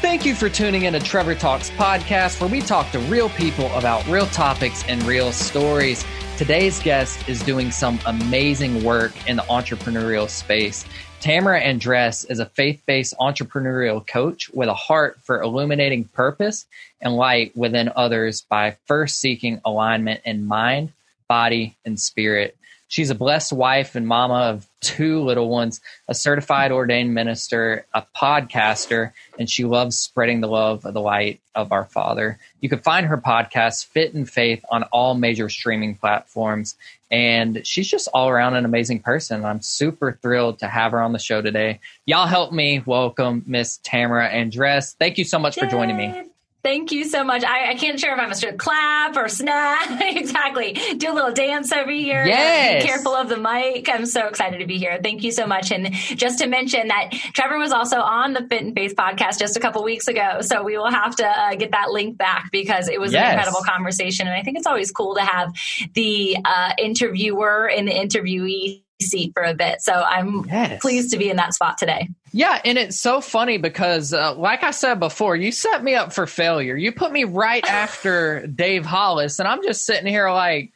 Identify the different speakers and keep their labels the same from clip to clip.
Speaker 1: Thank you for tuning in to Trevor Talks podcast, where we talk to real people about real topics and real stories. Today's guest is doing some amazing work in the entrepreneurial space. Tamara Andress is a faith-based entrepreneurial coach with a heart for illuminating purpose and light within others by first seeking alignment in mind, body, and spirit. She's a blessed wife and mama of 2 little ones, a certified ordained minister, a podcaster, and she loves spreading the love of the light of our Father. You can find her podcast, Fit in Faith, on all major streaming platforms. And she's just all around an amazing person. I'm super thrilled to have her on the show today. Y'all help me welcome Miss Tamara Andress. Thank you so much for joining me.
Speaker 2: Thank you so much. I can't sure if I'm supposed to clap or snap. Exactly. Do a little dance over here.
Speaker 1: Yes.
Speaker 2: Be careful of the mic. I'm so excited to be here. Thank you so much. And just to mention that Trevor was also on the Fit and Faith podcast just a couple weeks ago. So we will have to get that link back because it was an incredible conversation. And I think it's always cool to have the interviewer and the interviewee seat for a bit. So I'm pleased to be in that spot today.
Speaker 1: Yeah. And it's so funny because like I said before, you set me up for failure. You put me right after Dave Hollis, and I'm just sitting here like,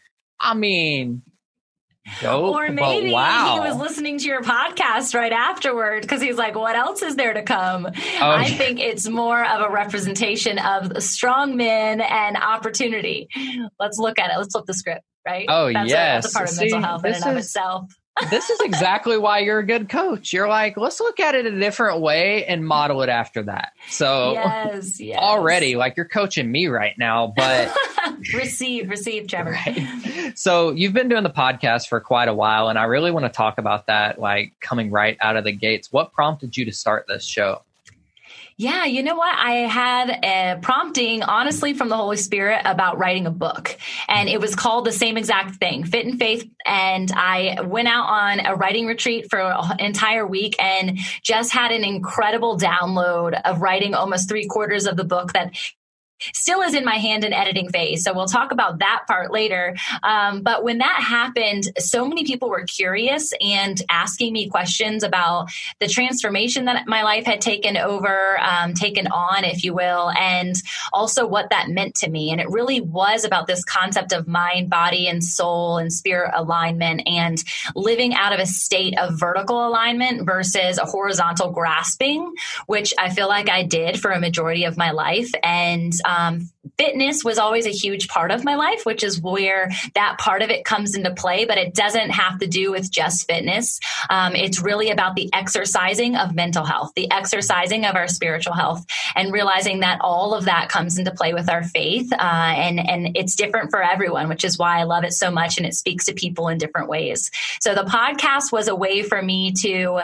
Speaker 1: dope,
Speaker 2: or maybe he was listening to your podcast right afterward because he's like, what else is there to come? I think it's more of a representation of strong men and opportunity. Let's look at it. Let's flip the script, right? That's a part of mental health in and of itself.
Speaker 1: This is exactly why you're a good coach. You're like, let's look at it a different way and model it after that. So
Speaker 2: yes.
Speaker 1: Already, like, you're coaching me right now, but
Speaker 2: receive, Trevor.
Speaker 1: Right. So you've been doing the podcast for quite a while, and I really want to talk about that, like, coming right out of the gates. What prompted you to start this show?
Speaker 2: Yeah, you know what? I had a prompting, honestly, from the Holy Spirit about writing a book. And it was called the same exact thing, Fit in Faith. And I went out on a writing retreat for an entire week and just had an incredible download of writing almost 3/4 of the book that still is in my hand in editing phase. So we'll talk about that part later. But when that happened, so many people were curious and asking me questions about the transformation that my life had taken on, if you will, and also what that meant to me. And it really was about this concept of mind, body, and soul and spirit alignment and living out of a state of vertical alignment versus a horizontal grasping, which I feel like I did for a majority of my life. And fitness was always a huge part of my life, which is where that part of it comes into play, but it doesn't have to do with just fitness. It's really about the exercising of mental health, the exercising of our spiritual health, and realizing that all of that comes into play with our faith. And it's different for everyone, which is why I love it so much. And it speaks to people in different ways. So the podcast was a way for me to,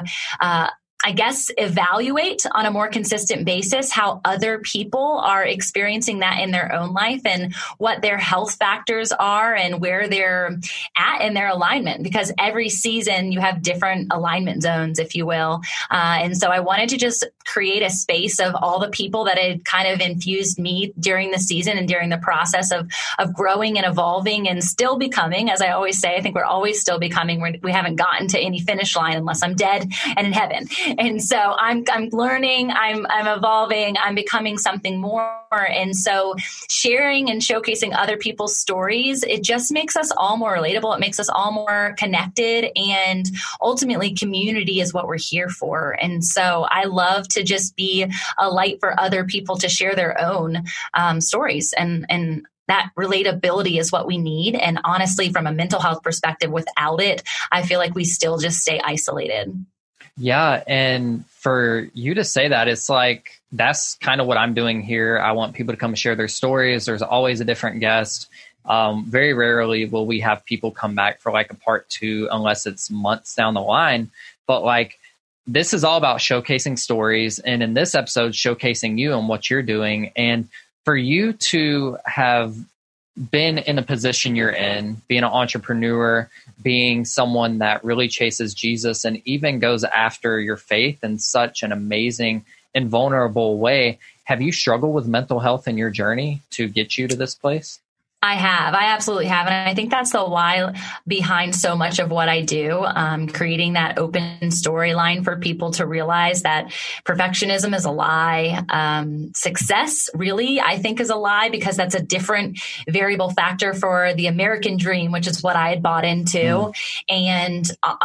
Speaker 2: evaluate on a more consistent basis how other people are experiencing that in their own life and what their health factors are and where they're at in their alignment. Because every season you have different alignment zones, if you will. And so I wanted to just create a space of all the people that had kind of infused me during the season and during the process of growing and evolving and still becoming. As I always say, I think we're always still becoming. We haven't gotten to any finish line unless I'm dead and in heaven. And so I'm learning, I'm evolving, I'm becoming something more. And so sharing and showcasing other people's stories, it just makes us all more relatable. It makes us all more connected. And ultimately, community is what we're here for. And so I love to just be a light for other people to share their own stories. And that relatability is what we need. And honestly, from a mental health perspective, without it, I feel like we still just stay isolated.
Speaker 1: Yeah. And for you to say that, it's like, that's kind of what I'm doing here. I want people to come and share their stories. There's always a different guest. Very rarely will we have people come back for like a part 2, unless it's months down the line. But like, this is all about showcasing stories. And in this episode, showcasing you and what you're doing. And for you to have been in the position you're in, being an entrepreneur, being someone that really chases Jesus and even goes after your faith in such an amazing and vulnerable way. Have you struggled with mental health in your journey to get you to this place?
Speaker 2: I have. I absolutely have. And I think that's the why behind so much of what I do, creating that open storyline for people to realize that perfectionism is a lie. Success really, I think, is a lie, because that's a different variable factor for the American dream, which is what I had bought into, and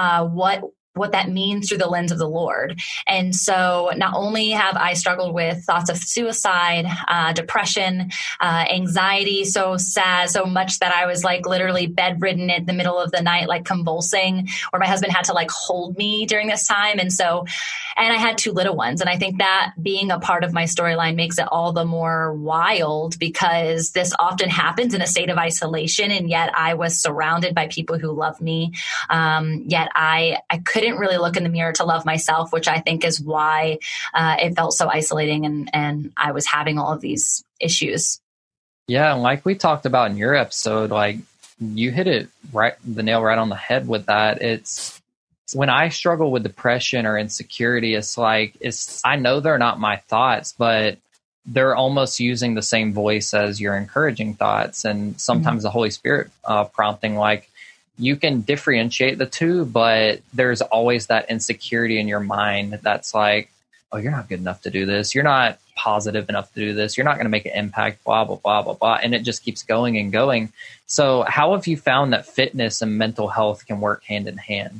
Speaker 2: what that means through the lens of the Lord. And so not only have I struggled with thoughts of suicide, depression, anxiety, so sad, so much that I was like literally bedridden in the middle of the night, like convulsing, where my husband had to like hold me during this time. And I had 2 little ones. And I think that being a part of my storyline makes it all the more wild, because this often happens in a state of isolation. And yet I was surrounded by people who love me. Yet I couldn't really look in the mirror to love myself, which I think is why it felt so isolating, and I was having all of these issues.
Speaker 1: Yeah, and like we talked about in your episode, like you hit it the nail right on the head with that. It's when I struggle with depression or insecurity, I know they're not my thoughts, but they're almost using the same voice as your encouraging thoughts, and sometimes the Holy Spirit prompting, like, you can differentiate the two, but there's always that insecurity in your mind that's like, oh, you're not good enough to do this. You're not positive enough to do this. You're not going to make an impact, blah, blah, blah, blah, blah. And it just keeps going and going. So how have you found that fitness and mental health can work hand in hand?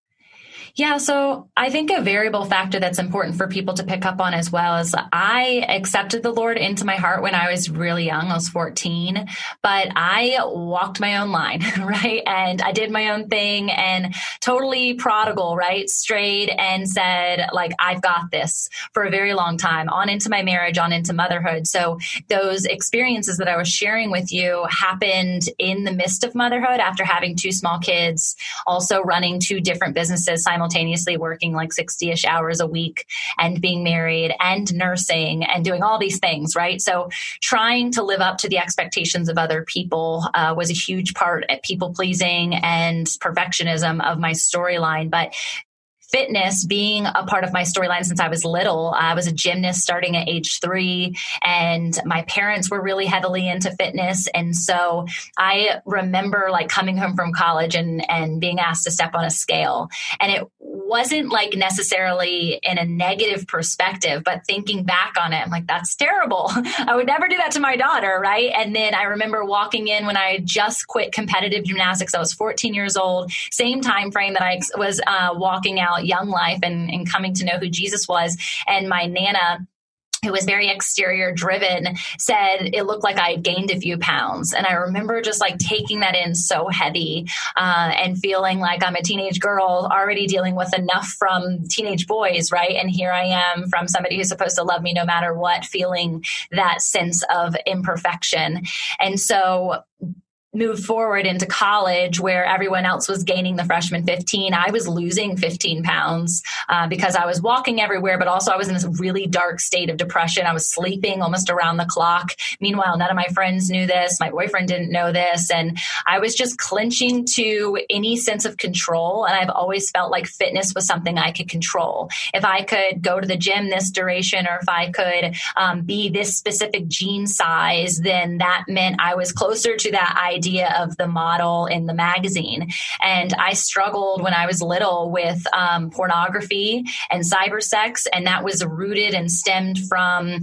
Speaker 2: Yeah, so I think a variable factor that's important for people to pick up on as well is I accepted the Lord into my heart when I was really young. I was 14, but I walked my own line, right? And I did my own thing and totally prodigal, right? Strayed and said, like, I've got this for a very long time, on into my marriage, on into motherhood. So those experiences that I was sharing with you happened in the midst of motherhood, after having 2 small kids, also running 2 different businesses simultaneously, working like 60-ish hours a week, and being married and nursing and doing all these things, right? So trying to live up to the expectations of other people was a huge part at people pleasing and perfectionism of my storyline. But fitness being a part of my storyline since I was little. I was a gymnast starting at age 3, and my parents were really heavily into fitness. And so I remember like coming home from college and being asked to step on a scale. And it wasn't like necessarily in a negative perspective, but thinking back on it, I'm like, that's terrible. I would never do that to my daughter, right? And then I remember walking in when I just quit competitive gymnastics. I was 14 years old, same time frame that I was walking out Young Life and coming to know who Jesus was. And my Nana, who was very exterior driven, said it looked like I had gained a few pounds. And I remember just like taking that in so heavy and feeling like I'm a teenage girl already dealing with enough from teenage boys, right? And here I am from somebody who's supposed to love me no matter what, feeling that sense of imperfection. And so moved forward into college where everyone else was gaining the freshman 15. I was losing 15 pounds because I was walking everywhere, but also I was in this really dark state of depression. I was sleeping almost around the clock. Meanwhile, none of my friends knew this. My boyfriend didn't know this. And I was just clinching to any sense of control. And I've always felt like fitness was something I could control. If I could go to the gym this duration, or if I could be this specific jean size, then that meant I was closer to that idea of the model in the magazine. And I struggled when I was little with pornography and cyber sex. And that was rooted and stemmed from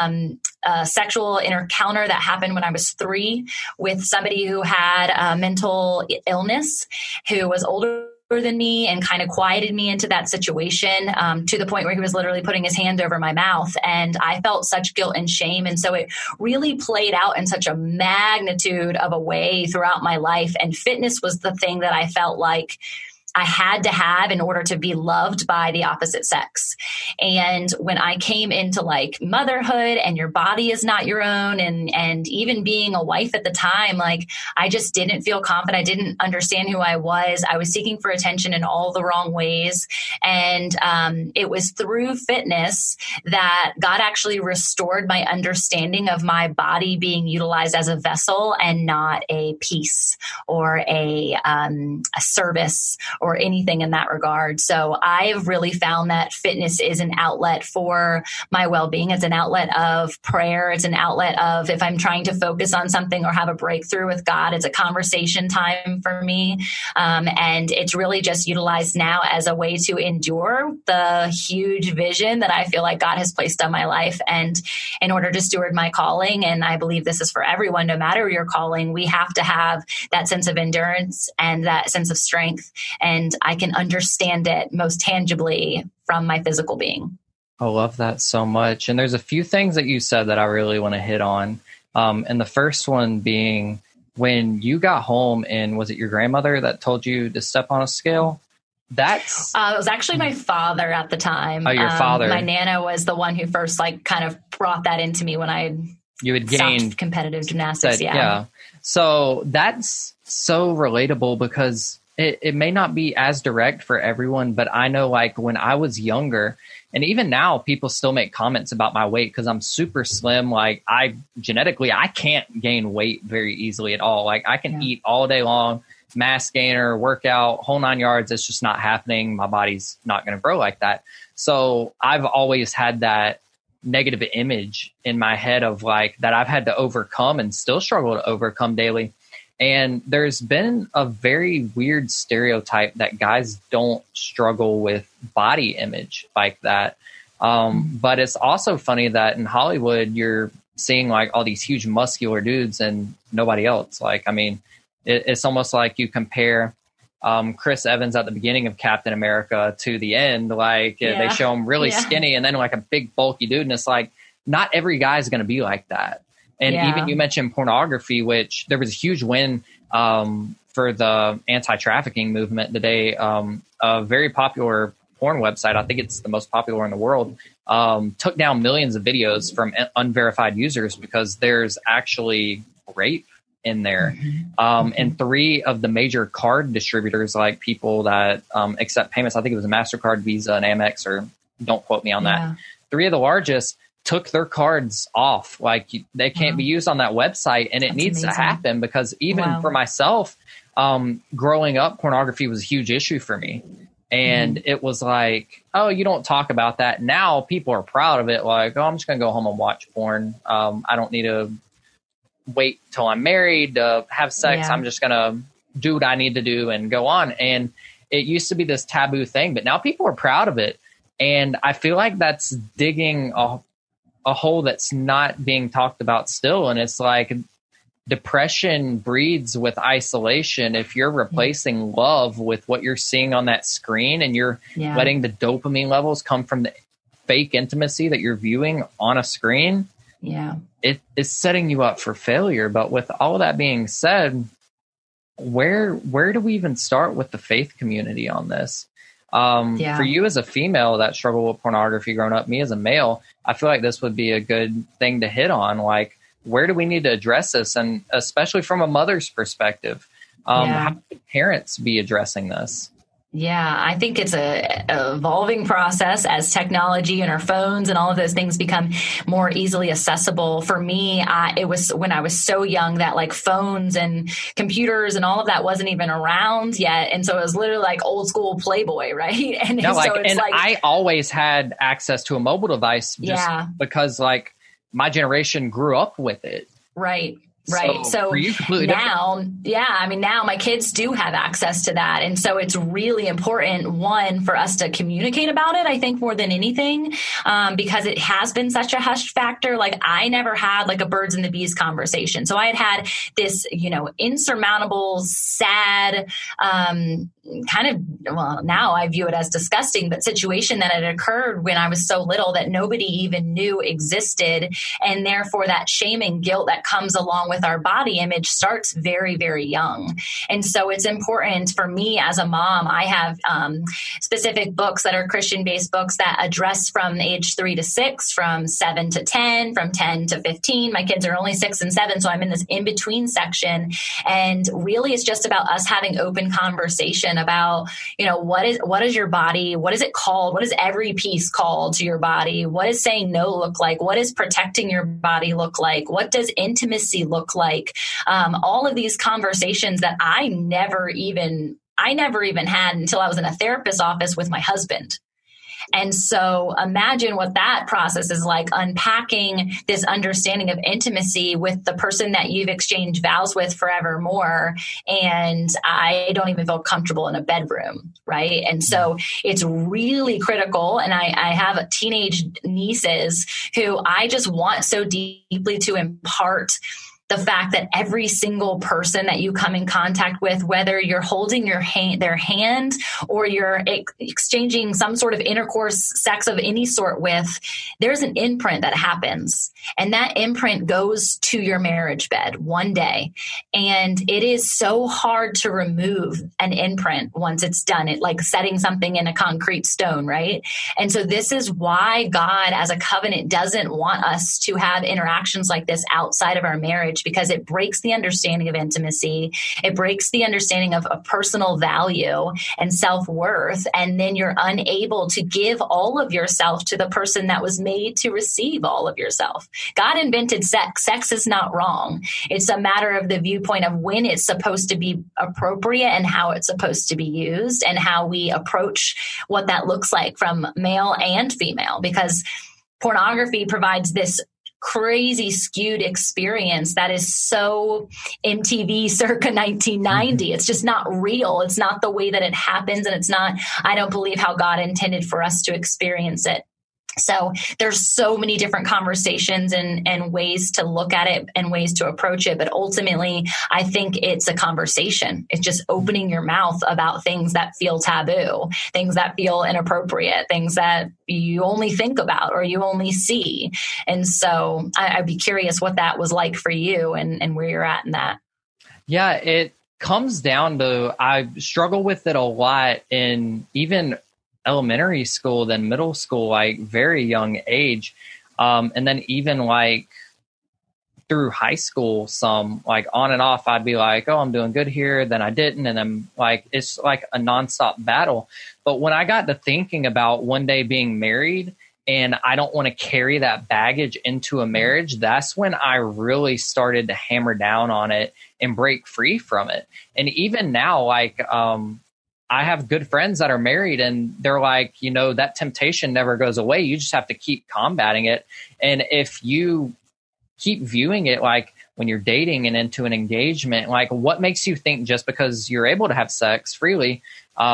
Speaker 2: a sexual encounter that happened when I was 3 with somebody who had a mental illness, who was older than me and kind of quieted me into that situation to the point where he was literally putting his hand over my mouth. And I felt such guilt and shame. And so it really played out in such a magnitude of a way throughout my life. And fitness was the thing that I felt like I had to have in order to be loved by the opposite sex. And when I came into like motherhood and your body is not your own, and even being a wife at the time, like I just didn't feel confident. I didn't understand who I was. I was seeking for attention in all the wrong ways. And it was through fitness that God actually restored my understanding of my body being utilized as a vessel and not a piece or a service or anything in that regard. So I've really found that fitness is an outlet for my well-being. It's an outlet of prayer. It's an outlet of, if I'm trying to focus on something or have a breakthrough with God, it's a conversation time for me. And it's really just utilized now as a way to endure the huge vision that I feel like God has placed on my life. And in order to steward my calling, and I believe this is for everyone, no matter your calling, we have to have that sense of endurance and that sense of strength. And I can understand it most tangibly from my physical being.
Speaker 1: I love that so much. And there's a few things that you said that I really want to hit on. And the first one being, when you got home, and was it your grandmother that told you to step on a scale? It
Speaker 2: was actually my father at the time.
Speaker 1: Oh, your father.
Speaker 2: My Nana was the one who first kind of brought that into me when
Speaker 1: you had gained
Speaker 2: competitive gymnastics.
Speaker 1: Yeah. So that's so relatable, because it may not be as direct for everyone, but I know when I was younger, and even now, people still make comments about my weight because I'm super slim. I can't gain weight very easily at all. I can eat all day long, mass gainer, workout, whole 9 yards. It's just not happening. My body's not going to grow like that. So I've always had that negative image in my head of that I've had to overcome and still struggle to overcome daily. And there's been a very weird stereotype that guys don't struggle with body image like that. But it's also funny that in Hollywood, you're seeing all these huge muscular dudes and nobody else. It's almost like you compare Chris Evans at the beginning of Captain America to the end. They show him really skinny and then a big bulky dude. And it's not every guy is going to be like that. And even you mentioned pornography, which there was a huge win for the anti-trafficking movement today. A very popular porn website, I think it's the most popular in the world, took down millions of videos from unverified users because there's actually rape in there. And 3 of the major card distributors, people that accept payments, I think it was a MasterCard, Visa, and Amex, or don't quote me on that. 3 of the largest took their cards off. They can't be used on that website. And it needs to happen, because even for myself, growing up, pornography was a huge issue for me. And it was oh, you don't talk about that. Now people are proud of it. Oh, I'm just going to go home and watch porn. I don't need to wait till I'm married to have sex. I'm just going to do what I need to do and go on. And it used to be this taboo thing, but now people are proud of it. And I feel like that's digging a hole that's not being talked about still. And it's depression breeds with isolation. If you're replacing love with what you're seeing on that screen, and you're letting the dopamine levels come from the fake intimacy that you're viewing on a screen, it is setting you up for failure. But with all of that being said, where do we even start with the faith community on this? For you as a female that struggled with pornography growing up, me as a male, I feel like this would be a good thing to hit on. Where do we need to address this? And especially from a mother's perspective, how should parents be addressing this?
Speaker 2: Yeah, I think it's a evolving process as technology and our phones and all of those things become more easily accessible. For me, it was when I was so young that phones and computers and all of that wasn't even around yet. And so it was literally old school Playboy, right? And
Speaker 1: I always had access to a mobile device because my generation grew up with it.
Speaker 2: Right. Right. So now, now my kids do have access to that. And so it's really important, one, for us to communicate about it, I think, more than anything, because it has been such a hushed factor. I never had a birds and the bees conversation. So I had this, insurmountable, sad, now I view it as disgusting, but situation that had occurred when I was so little that nobody even knew existed. And therefore that shame and guilt that comes along with our body image starts very, very young. And so it's important for me as a mom. I have specific books that are Christian-based books that address from age 3 to 6, from 7 to 10, from 10 to 15. My kids are only 6 and 7, so I'm in this in-between section. And really it's just about us having open conversation about, what is your body? What is it called? What is every piece called to your body? What does saying no look like? What does protecting your body look like? What does intimacy look like? All of these conversations that I I never even had until I was in a therapist's office with my husband. And so imagine what that process is like, unpacking this understanding of intimacy with the person that you've exchanged vows with forevermore. And I don't even feel comfortable in a bedroom. Right. And so it's really critical. And I have teenage nieces who I just want so deeply to impart the fact that every single person that you come in contact with, whether you're holding their hand or you're exchanging some sort of intercourse, sex of any sort with, there's an imprint that happens. And that imprint goes to your marriage bed one day. And it is so hard to remove an imprint once it's done. It like setting something in a concrete stone, right? And so this is why God as a covenant doesn't want us to have interactions like this outside of our marriage, because it breaks the understanding of intimacy. It breaks the understanding of a personal value and self-worth. And then you're unable to give all of yourself to the person that was made to receive all of yourself. God invented sex. Sex is not wrong. It's a matter of the viewpoint of when it's supposed to be appropriate and how it's supposed to be used and how we approach what that looks like from male and female, because pornography provides this crazy skewed experience that is so MTV circa 1990. It's just not real. It's not the way that it happens. And it's not, I don't believe, how God intended for us to experience it. So there's so many different conversations and ways to look at it and ways to approach it. But ultimately, I think it's a conversation. It's just opening your mouth about things that feel taboo, things that feel inappropriate, things that you only think about or you only see. And so I'd be curious what that was like for you and where you're at in that.
Speaker 1: Yeah, it comes down to, I struggle with it a lot in even elementary school, then middle school, like very young age. And then even like through high school, some like on and off, I'd be like, oh, I'm doing good here. Then I didn't. And then like, it's like a nonstop battle. But when I got to thinking about one day being married and I don't want to carry that baggage into a marriage, that's when I really started to hammer down on it and break free from it. And even now, like, I have good friends that are married and they're like, you know, that temptation never goes away. You just have to keep combating it. And if you keep viewing it like when you're dating and into an engagement, like what makes you think just because you're able to have sex freely,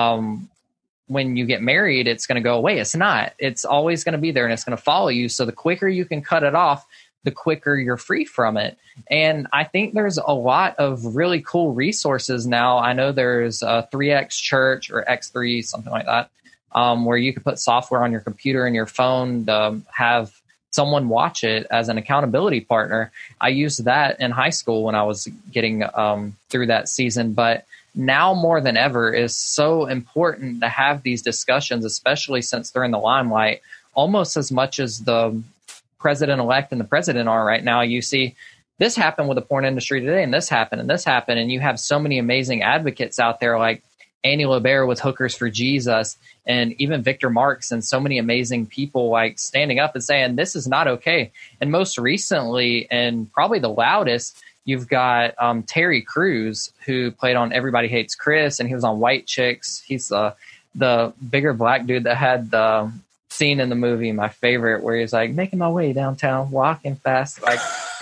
Speaker 1: when you get married, it's going to go away? It's not. It's always going to be there and it's going to follow you. So the quicker you can cut it off, the quicker you're free from it. And I think there's a lot of really cool resources now. I know there's a 3X Church or X3, something like that, where you can put software on your computer and your phone to have someone watch it as an accountability partner. I used that in high school when I was getting through that season. But now more than ever is so important to have these discussions, especially since they're in the limelight, almost as much as the president-elect and the president are right now. You see this happen with the porn industry today, and this happened, and this happened. And you have so many amazing advocates out there like Annie LaBear with Hookers for Jesus, and even Victor Marks, and so many amazing people like standing up and saying, this is not okay. And most recently, and probably the loudest, you've got Terry Crews, who played on Everybody Hates Chris, and he was on White Chicks. He's the bigger black dude that had the scene in the movie, my favorite, where he's like making my way downtown, walking fast, like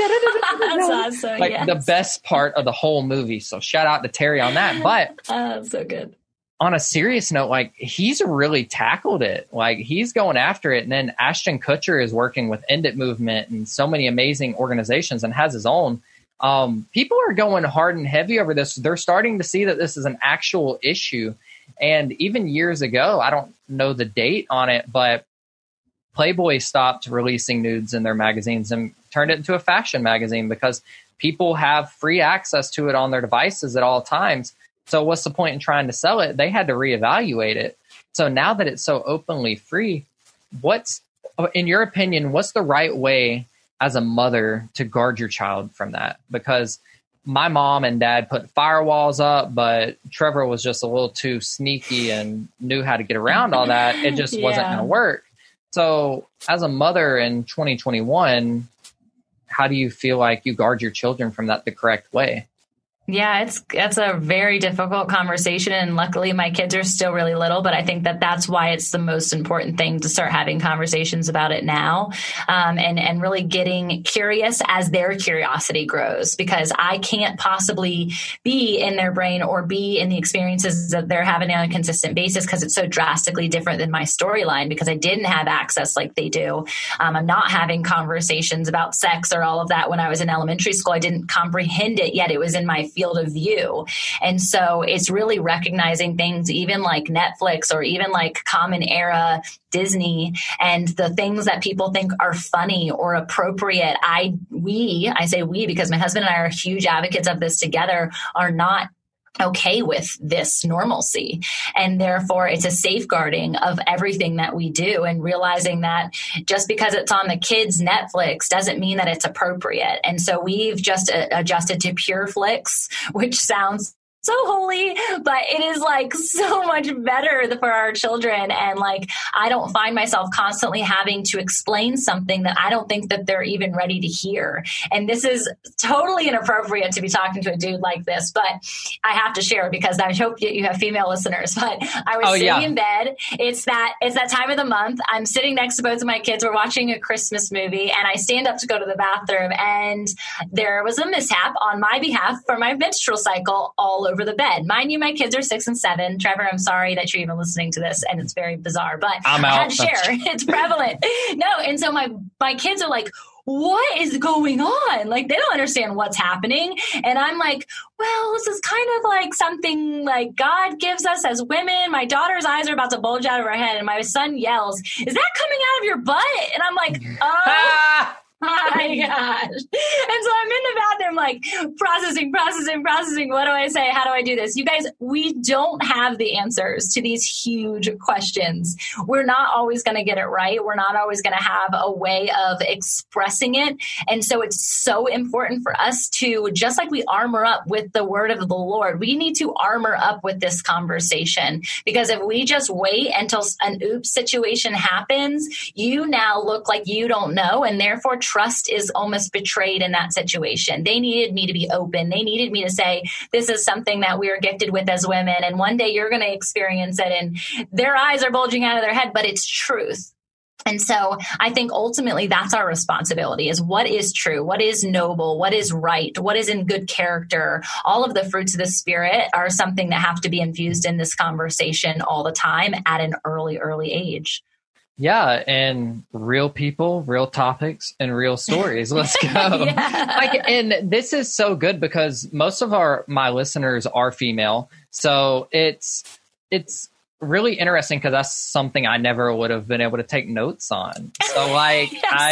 Speaker 2: that's awesome.
Speaker 1: Like
Speaker 2: yes.
Speaker 1: The best part of the whole movie. So shout out to Terry on that. But
Speaker 2: so good.
Speaker 1: On a serious note, like he's really tackled it. Like he's going after it. And then Ashton Kutcher is working with End It Movement and so many amazing organizations and has his own. People are going hard and heavy over this. They're starting to see that this is an actual issue. And even years ago, I don't know the date on it, but Playboy stopped releasing nudes in their magazines and turned it into a fashion magazine because people have free access to it on their devices at all times. So what's the point in trying to sell it? They had to reevaluate it. So now that it's so openly free, what's, in your opinion, what's the right way as a mother to guard your child from that? Because my mom and dad put firewalls up, but Trevor was just a little too sneaky and knew how to get around all that. It just wasn't going to work. So as a mother in 2021, how do you feel like you guard your children from that the correct way?
Speaker 2: Yeah, it's a very difficult conversation. And luckily my kids are still really little, but I think that that's why it's the most important thing to start having conversations about it now. And really getting curious as their curiosity grows, because I can't possibly be in their brain or be in the experiences that they're having on a consistent basis, because it's so drastically different than my storyline, because I didn't have access like they do. I'm not having conversations about sex or all of that when I was in elementary school. I didn't comprehend it yet. It was in my field of view. And so it's really recognizing things even like Netflix or even like Common Era, Disney, and the things that people think are funny or appropriate. I say we because my husband and I are huge advocates of this together, are not okay with this normalcy. And therefore it's a safeguarding of everything that we do, and realizing that just because it's on the kids' Netflix doesn't mean that it's appropriate. And so we've just adjusted to Pure Flix, which sounds so holy, but it is like so much better for our children. And like, I don't find myself constantly having to explain something that I don't think that they're even ready to hear. And this is totally inappropriate to be talking to a dude like this, but I have to share because I hope you have female listeners. But I was sitting in bed. It's that time of the month. I'm sitting next to both of my kids. We're watching a Christmas movie, and I stand up to go to the bathroom, and there was a mishap on my behalf for my menstrual cycle all over the bed. Mind you, my kids are 6 and 7. Trevor, I'm sorry that you're even listening to this, and it's very bizarre, but I had to share. It's prevalent. No, and so my kids are like, what is going on? Like, they don't understand what's happening. And I'm like, well, this is kind of like something like God gives us as women. My daughter's eyes are about to bulge out of her head, and my son yells, is that coming out of your butt? And I'm like, oh. My gosh. And so I'm in the bathroom, like processing. What do I say? How do I do this? You guys, we don't have the answers to these huge questions. We're not always going to get it right. We're not always going to have a way of expressing it. And so it's so important for us to, just like we armor up with the word of the Lord, we need to armor up with this conversation. Because if we just wait until an oops situation happens, you now look like you don't know, and therefore trust is almost betrayed in that situation. They needed me to be open. They needed me to say, this is something that we are gifted with as women, and one day you're going to experience it, and their eyes are bulging out of their head, but it's truth. And so I think ultimately that's our responsibility, is what is true, what is noble, what is right, what is in good character. All of the fruits of the Spirit are something that have to be infused in this conversation all the time at an early age.
Speaker 1: Yeah, and real people, real topics, and real stories. Let's go. And this is so good because most of my listeners are female, so it's really interesting because that's something I never would have been able to take notes on. So like,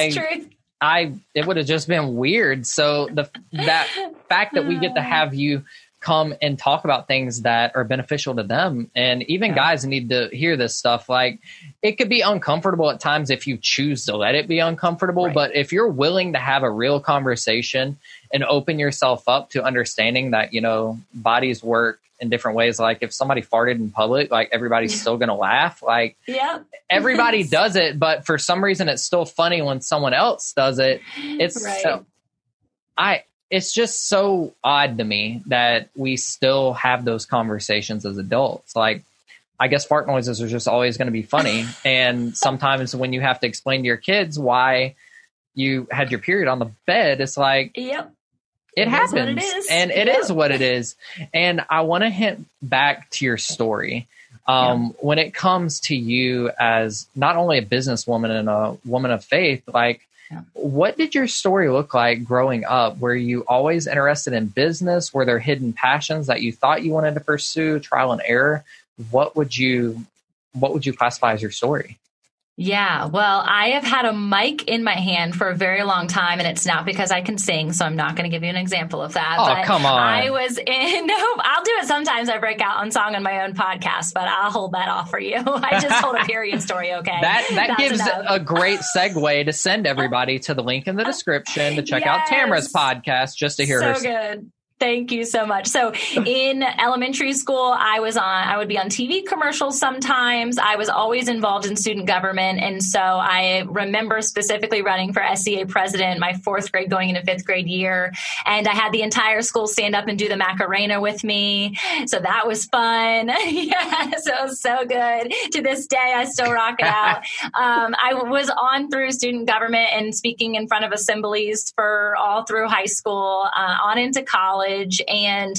Speaker 1: it would have just been weird. So that fact that we get to have you come and talk about things that are beneficial to them. And even guys need to hear this stuff. Like, it could be uncomfortable at times if you choose to let it be uncomfortable. Right. But if you're willing to have a real conversation and open yourself up to understanding that, you know, bodies work in different ways. Like if somebody farted in public, like everybody's still going to laugh. Like everybody does it, but for some reason it's still funny when someone else does it. It's just so odd to me that we still have those conversations as adults. Like, I guess fart noises are just always going to be funny. And sometimes when you have to explain to your kids why you had your period on the bed, it's like, it happens. It is what it is. And I want to hint back to your story. When it comes to you as not only a businesswoman and a woman of faith, like, what did your story look like growing up? Were you always interested in business? Were there hidden passions that you thought you wanted to pursue, trial and error? What would you classify as your story?
Speaker 2: Yeah, well, I have had a mic in my hand for a very long time, and it's not because I can sing, so I'm not going to give you an example of that.
Speaker 1: Oh, but come on.
Speaker 2: I'll do it sometimes. I break out on song on my own podcast, but I'll hold that off for you. I just told a period story, okay?
Speaker 1: That gives a great segue to send everybody to the link in the description to check out Tamara's podcast just to hear her.
Speaker 2: So good. Thank you so much. So in elementary school, I would be on TV commercials sometimes. I was always involved in student government. And so I remember specifically running for SCA president my 4th grade going into 5th grade year. And I had the entire school stand up and do the Macarena with me. So that was fun. Yes, it was so good. To this day, I still rock it out. I was on through student government and speaking in front of assemblies for all through high school, on into college. And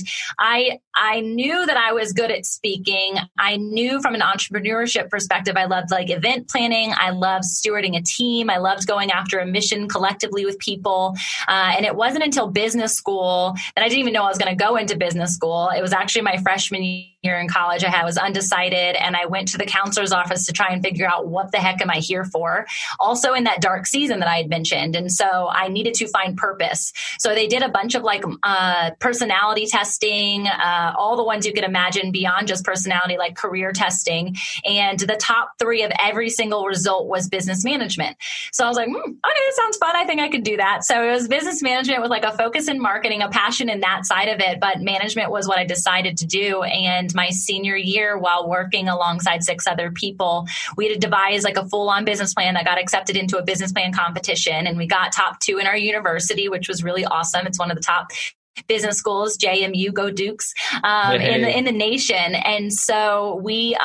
Speaker 2: I knew that I was good at speaking. I knew from an entrepreneurship perspective, I loved like event planning. I loved stewarding a team. I loved going after a mission collectively with people. And it wasn't until business school that I didn't even know I was going to go into business school. It was actually my freshman year in college. I was undecided and I went to the counselor's office to try and figure out what the heck am I here for? Also in that dark season that I had mentioned. And so I needed to find purpose. So they did a bunch of like personality testing, all the ones you could imagine beyond just personality, like career testing. And the top 3 of every single result was business management. So I was like, okay, this sounds fun. I think I could do that. So it was business management with like a focus in marketing, a passion in that side of it. But management was what I decided to do. And my senior year, while working alongside 6 other people, we had to devise like a full-on business plan that got accepted into a business plan competition. And we got top 2 in our university, which was really awesome. It's one of the top business schools, JMU, go Dukes, in the nation. And so we,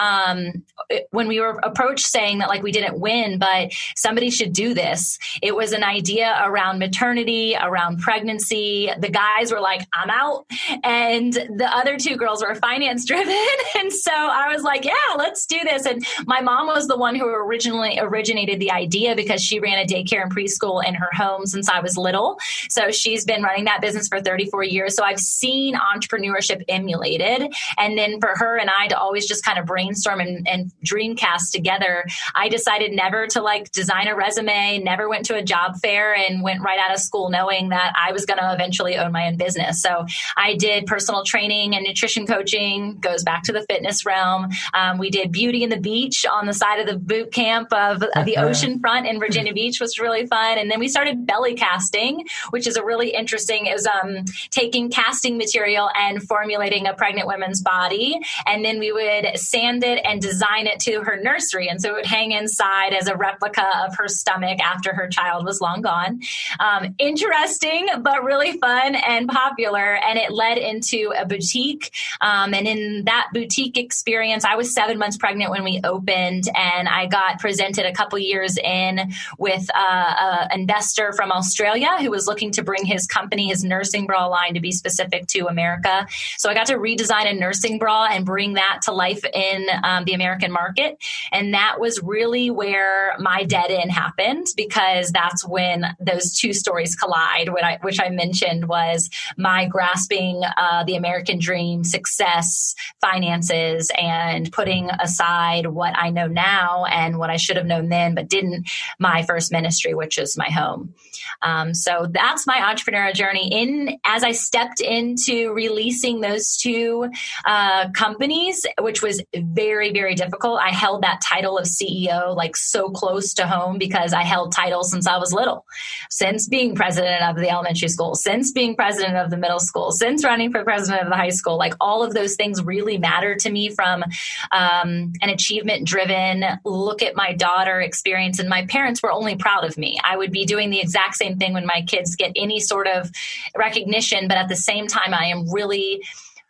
Speaker 2: when we were approached saying that like we didn't win, but somebody should do this, it was an idea around maternity, around pregnancy. The guys were like, I'm out. And the other 2 girls were finance driven. And so I was like, yeah, let's do this. And my mom was the one who originally originated the idea because she ran a daycare and preschool in her home since I was little. So she's been running that business for 34 years. So I've seen entrepreneurship emulated. And then for her and I to always just kind of brainstorm and dreamcast together, I decided never to like design a resume, never went to a job fair, and went right out of school knowing that I was going to eventually own my own business. So I did personal training and nutrition coaching, goes back to the fitness realm. We did Beauty and the Beach on the side of the boot camp of the ocean front in Virginia Beach, was really fun. And then we started belly casting, which is a really interesting, it was taking casting material and formulating a pregnant woman's body. And then we would sand it and design it to her nursery. And so it would hang inside as a replica of her stomach after her child was long gone. Interesting, but really fun and popular. And it led into a boutique. And in that boutique experience, I was 7 months pregnant when we opened, and I got presented a couple years in with an investor from Australia who was looking to bring his company, his nursing bra line, to be specific to America. So I got to redesign a nursing bra and bring that to life in the American market. And that was really where my dead end happened, because that's when those 2 stories collide, which I mentioned was my grasping the American dream, success, finances, and putting aside what I know now and what I should have known then, but didn't, my first ministry, which is my home. So that's my entrepreneurial journey. As I stepped into releasing those 2 companies, which was very, very difficult. I held that title of CEO like so close to home because I held titles since I was little, since being president of the elementary school, since being president of the middle school, since running for president of the high school. Like all of those things really matter to me from an achievement driven look at my daughter experience. And my parents were only proud of me. I would be doing the exact same thing when my kids get any sort of recognition, but at the same time, I am really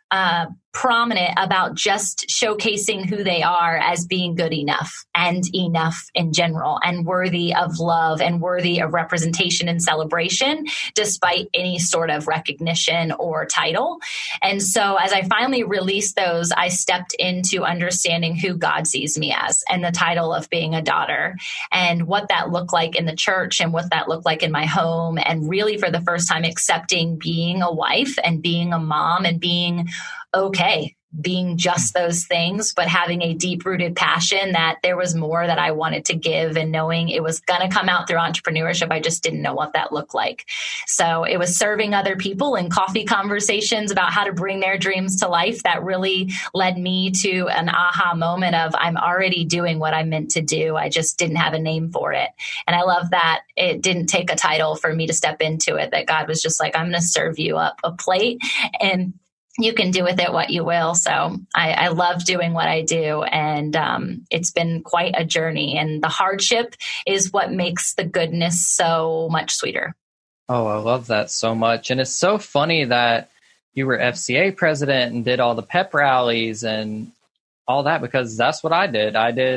Speaker 2: prominent about just showcasing who they are as being good enough and enough in general, and worthy of love and worthy of representation and celebration, despite any sort of recognition or title. And so as I finally released those, I stepped into understanding who God sees me as, and the title of being a daughter, and what that looked like in the church and what that looked like in my home. And really for the first time accepting being a wife and being a mom and being okay being just those things, but having a deep rooted passion that there was more that I wanted to give, and knowing it was going to come out through entrepreneurship. I just didn't know what that looked like. So it was serving other people in coffee conversations about how to bring their dreams to life that really led me to an aha moment of, I'm already doing what I'm meant to do. I just didn't have a name for it. And I love that it didn't take a title for me to step into it, that God was just like, I'm going to serve you up a plate and you can do with it what you will. So I love doing what I do. And it's been quite a journey. And the hardship is what makes the goodness so much sweeter.
Speaker 1: Oh, I love that so much. And it's so funny that you were FCA president and did all the pep rallies and all that, because that's what I did.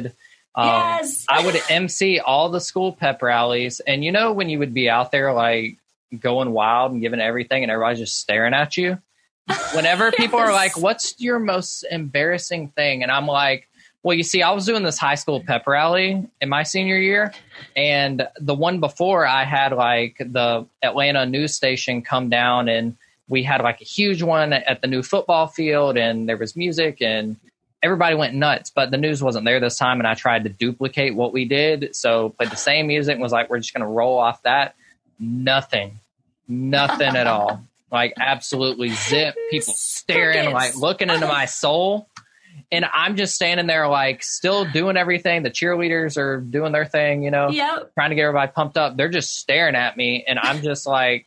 Speaker 2: Yes.
Speaker 1: I would MC all the school pep rallies. And you know, when you would be out there like going wild and giving everything and everybody's just staring at you? Whenever people are like, what's your most embarrassing thing? And I'm like, well, you see, I was doing this high school pep rally in my senior year. And the one before, I had like the Atlanta news station come down, and we had like a huge one at the new football field, and there was music and everybody went nuts, but the news wasn't there this time. And I tried to duplicate what we did. So played the same music and was like, we're just going to roll off that. Nothing at all. Like absolutely zip, people staring, like looking into my soul. And I'm just standing there like still doing everything. The cheerleaders are doing their thing, you know, trying to get everybody pumped up. They're just staring at me. And I'm just like,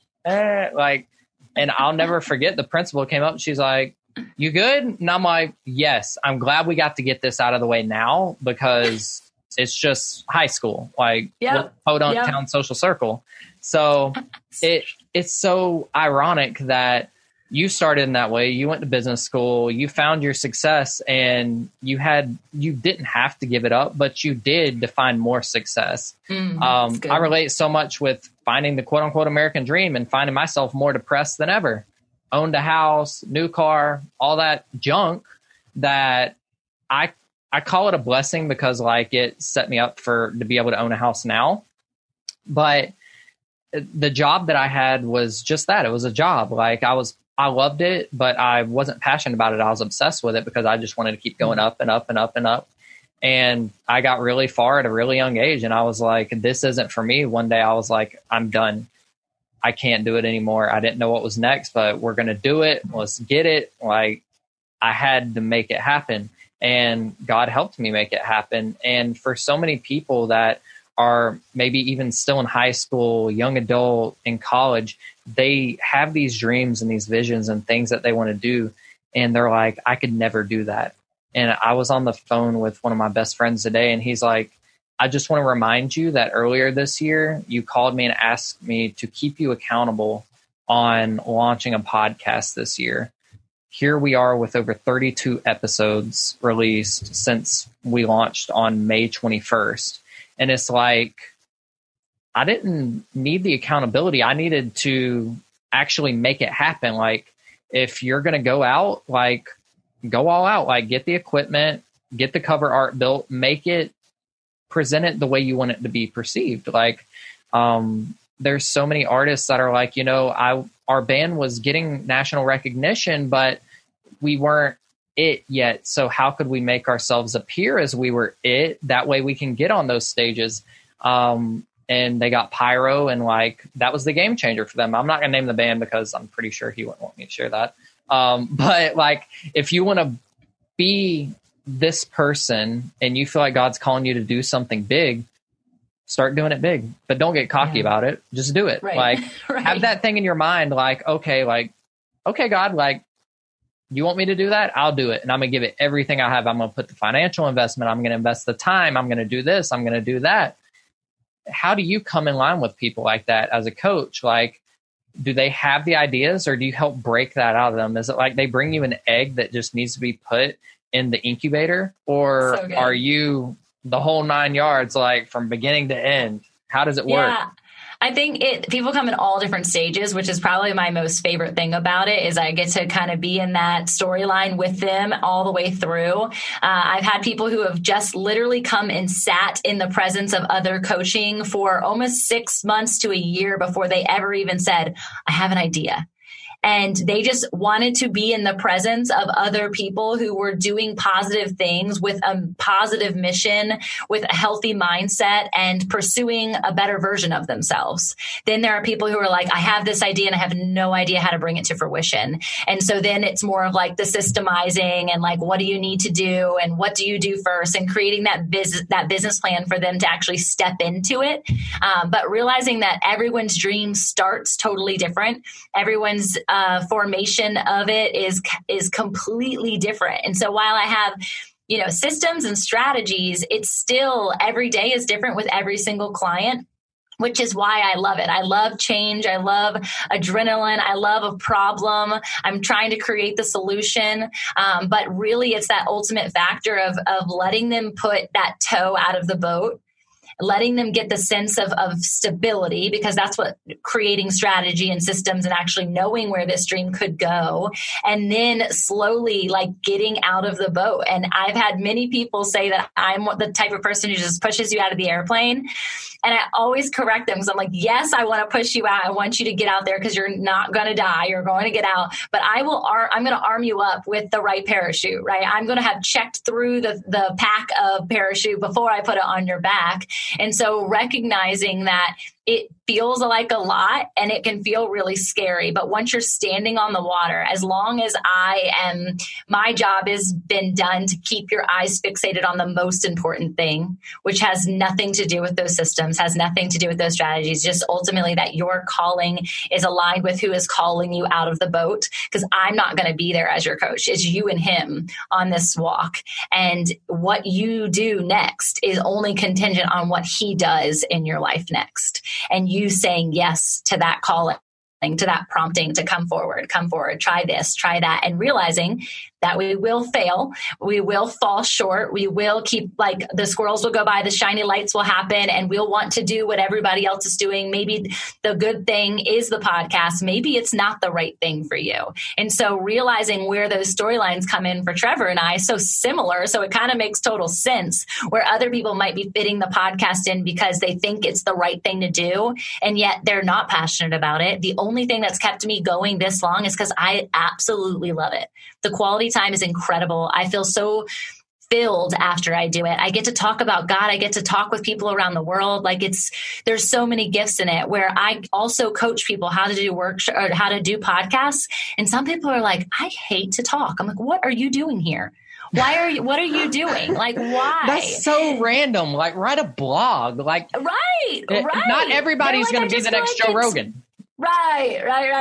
Speaker 1: and I'll never forget, the principal came up and she's like, you good? And I'm like, yes, I'm glad we got to get this out of the way now, because it's just high school, like Podunk Town Social Circle. So it's so ironic that you started in that way. You went to business school, you found your success, and you didn't have to give it up, but you did to find more success. I relate so much with finding the quote unquote American dream and finding myself more depressed than ever. Owned a house, new car, all that junk, that I call it a blessing, because like it set me up to be able to own a house now. But the job that I had was just that. It was a job. Like I loved it, but I wasn't passionate about it. I was obsessed with it because I just wanted to keep going up and up and up and up. And I got really far at a really young age, and I was like, this isn't for me. One day I was like, I'm done. I can't do it anymore. I didn't know what was next, but we're going to do it. Let's get it. Like I had to make it happen, and God helped me make it happen. And for so many people that are maybe even still in high school, young adult, in college, they have these dreams and these visions and things that they want to do. And they're like, I could never do that. And I was on the phone with one of my best friends today, and he's like, I just want to remind you that earlier this year, you called me and asked me to keep you accountable on launching a podcast this year. Here we are with over 32 episodes released since we launched on May 21st. And it's like, I didn't need the accountability. I needed to actually make it happen. Like, if you're going to go out, like, go all out, like, get the equipment, get the cover art built, make it, present it the way you want it to be perceived. Like, there's so many artists that are like, you know, our band was getting national recognition, but we weren't it yet. So how could we make ourselves appear as we were it? That way we can get on those stages. And they got Pyro, and like, that was the game changer for them. I'm not going to name the band because I'm pretty sure he wouldn't want me to share that. But like, if you want to be this person and you feel like God's calling you to do something big, start doing it big, but don't get cocky about it. Just do it. Like, have that thing in your mind. Like, okay, God, like, you want me to do that? I'll do it. And I'm going to give it everything I have. I'm going to put the financial investment. I'm going to invest the time. I'm going to do this. I'm going to do that. How do you come in line with people like that as a coach? Like, do they have the ideas, or do you help break that out of them? Is it like they bring you an egg that just needs to be put in the incubator, or are you the whole 9 yards, like from beginning to end? How does it work?
Speaker 2: Yeah. I think people come in all different stages, which is probably my most favorite thing about it, is I get to kind of be in that storyline with them all the way through. I've had people who have just literally come and sat in the presence of other coaching for almost 6 months to a year before they ever even said, I have an idea. And they just wanted to be in the presence of other people who were doing positive things with a positive mission, with a healthy mindset, and pursuing a better version of themselves. Then there are people who are like, I have this idea and I have no idea how to bring it to fruition. And so then it's more of like the systemizing and like, what do you need to do and what do you do first, and creating that business plan for them to actually step into it. But realizing that everyone's dream starts totally different. Everyone's formation of it is completely different. And so while I have, you know, systems and strategies, it's still every day is different with every single client, which is why I love it. I love change. I love adrenaline. I love a problem. I'm trying to create the solution. But really it's that ultimate factor of letting them put that toe out of the boat, letting them get the sense of stability, because that's what creating strategy and systems and actually knowing where this dream could go. And then slowly like getting out of the boat. And I've had many people say that I'm the type of person who just pushes you out of the airplane. And I always correct them because I'm like, yes, I want to push you out. I want you to get out there because you're not going to die. You're going to get out. But I'm going to arm you up with the right parachute, right? I'm going to have checked through the pack of parachute before I put it on your back. And so recognizing that it feels like a lot and it can feel really scary. But once you're standing on the water, as long as my job has been done to keep your eyes fixated on the most important thing, which has nothing to do with those systems, has nothing to do with those strategies, just ultimately that your calling is aligned with who is calling you out of the boat. Because I'm not going to be there as your coach. It's you and him on this walk. And what you do next is only contingent on what he does in your life next. And you saying yes to that calling, to that prompting to come forward, try this, try that, and realizing that we will fail. We will fall short. We will keep, like, the squirrels will go by, the shiny lights will happen, and we'll want to do what everybody else is doing. Maybe the good thing is the podcast. Maybe it's not the right thing for you. And so realizing where those storylines come in for Trevor and I, so similar. So it kind of makes total sense where other people might be fitting the podcast in because they think it's the right thing to do. And yet they're not passionate about it. The only thing that's kept me going this long is because I absolutely love it. The quality time is incredible. I feel so filled after I do it. I get to talk about God. I get to talk with people around the world. Like, there's so many gifts in it, where I also coach people how to do or how to do podcasts. And some people are like, I hate to talk. I'm like, what are you doing here? What are you doing? Like, why?
Speaker 1: That's so random. Like, write a blog. Like,
Speaker 2: right.
Speaker 1: Not everybody's going to be the next Joe Rogan.
Speaker 2: Right.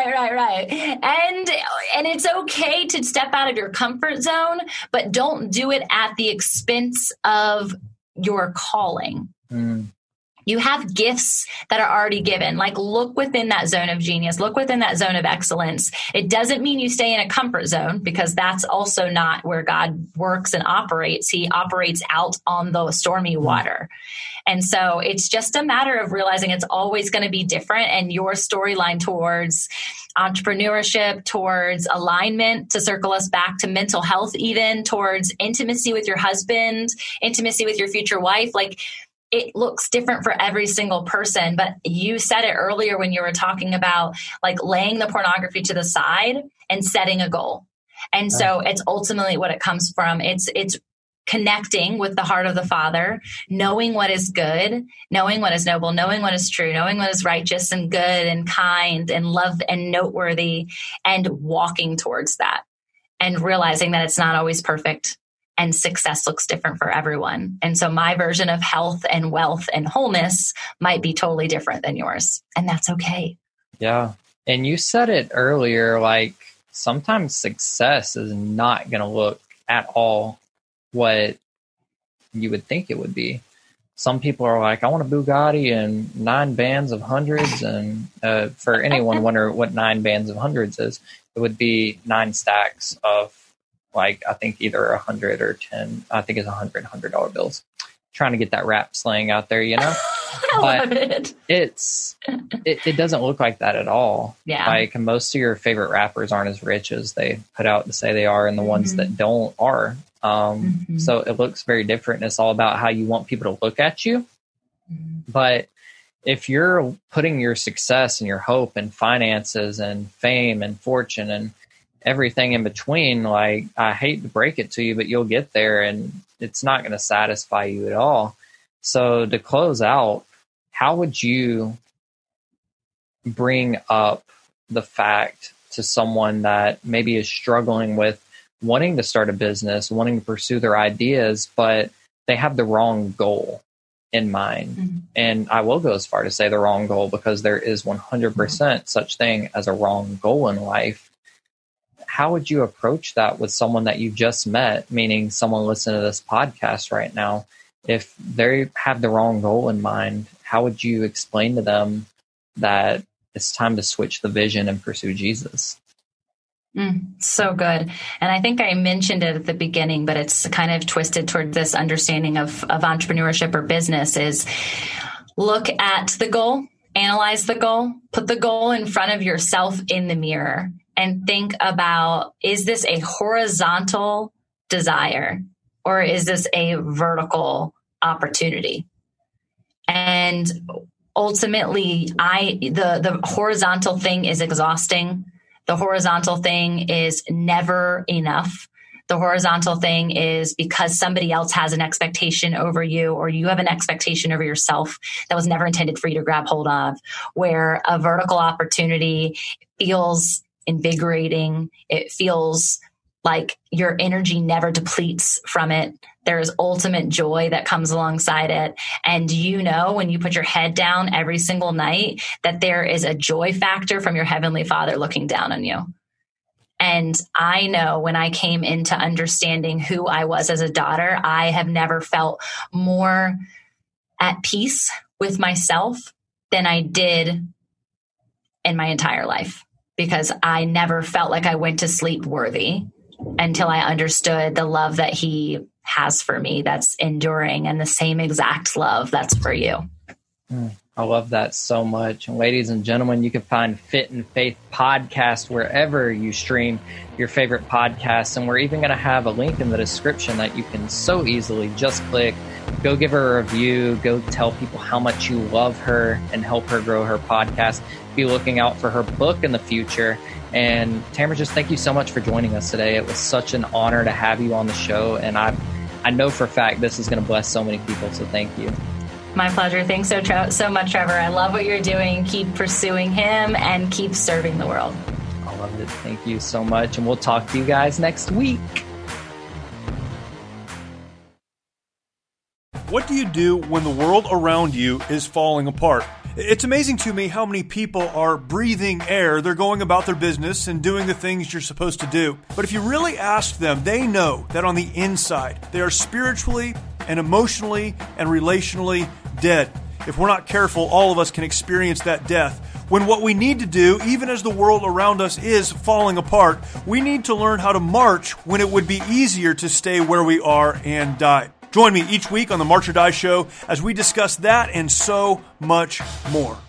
Speaker 2: And it's okay to step out of your comfort zone, but don't do it at the expense of your calling. You have gifts that are already given. Like, look within that zone of genius, look within that zone of excellence. It doesn't mean you stay in a comfort zone, because that's also not where God works and operates. He operates out on the stormy water. And so it's just a matter of realizing it's always going to be different, and your storyline towards entrepreneurship, towards alignment, to circle us back to mental health, even towards intimacy with your husband, intimacy with your future wife. Like, it looks different for every single person. But you said it earlier when you were talking about, like, laying the pornography to the side and setting a goal. And so it's ultimately what it comes from. It's connecting with the heart of the Father, knowing what is good, knowing what is noble, knowing what is true, knowing what is righteous and good and kind and love and noteworthy, and walking towards that, and realizing that it's not always perfect and success looks different for everyone. And so my version of health and wealth and wholeness might be totally different than yours. And that's okay.
Speaker 1: Yeah. And you said it earlier, like, sometimes success is not going to look at all what you would think it would be. Some people are like, I want a Bugatti and 9 bands of hundreds. And for anyone wonder what 9 bands of hundreds is, it would be 9 stacks of, like, I think either 100 or 10. I think it's $100 bills. Trying to get that rap slang out there, you know?
Speaker 2: I love it.
Speaker 1: It doesn't look like that at all.
Speaker 2: Yeah.
Speaker 1: Like, most of your favorite rappers aren't as rich as they put out to say they are, and the ones that don't are. So it looks very different. It's all about how you want people to look at you. But if you're putting your success and your hope and finances and fame and fortune and everything in between, like, I hate to break it to you, but you'll get there and it's not going to satisfy you at all. So to close out, how would you bring up the fact to someone that maybe is struggling with wanting to start a business, wanting to pursue their ideas, but they have the wrong goal in mind? Mm-hmm. And I will go as far to say the wrong goal, because there is 100% such thing as a wrong goal in life. How would you approach that with someone that you just met, meaning someone listening to this podcast right now? If they have the wrong goal in mind, how would you explain to them that it's time to switch the vision and pursue Jesus?
Speaker 2: So good. And I think I mentioned it at the beginning, but it's kind of twisted toward this understanding of entrepreneurship or business is look at the goal, analyze the goal, put the goal in front of yourself in the mirror and think about, is this a horizontal desire or is this a vertical opportunity? And ultimately, the horizontal thing is exhausting. The horizontal thing is never enough. The horizontal thing is because somebody else has an expectation over you, or you have an expectation over yourself that was never intended for you to grab hold of, where a vertical opportunity feels invigorating. It feels like your energy never depletes from it. There's ultimate joy that comes alongside it. And you know, when you put your head down every single night, that there is a joy factor from your Heavenly Father looking down on you. And I know when I came into understanding who I was as a daughter, I have never felt more at peace with myself than I did in my entire life, because I never felt like I went to sleep worthy until I understood the love that He has for me that's enduring, and the same exact love that's for you.
Speaker 1: I love that so much. And ladies and gentlemen, you can find Fit and Faith Podcast wherever you stream your favorite podcasts. And we're even going to have a link in the description that you can so easily just click, go give her a review, go tell people how much you love her and help her grow her podcast. Be looking out for her book in the future. And Tamara, just thank you so much for joining us today. It was such an honor to have you on the show. And I know for a fact this is going to bless so many people. So thank you.
Speaker 2: My pleasure. Thanks so much, Trevor. I love what you're doing. Keep pursuing Him and keep serving the world.
Speaker 1: I love it. Thank you so much. And we'll talk to you guys next week.
Speaker 3: What do you do when the world around you is falling apart? It's amazing to me how many people are breathing air. They're going about their business and doing the things you're supposed to do. But if you really ask them, they know that on the inside, they are spiritually and emotionally and relationally dead. If we're not careful, all of us can experience that death. When what we need to do, even as the world around us is falling apart, we need to learn how to march when it would be easier to stay where we are and die. Join me each week on the March or Die Show as we discuss that and so much more.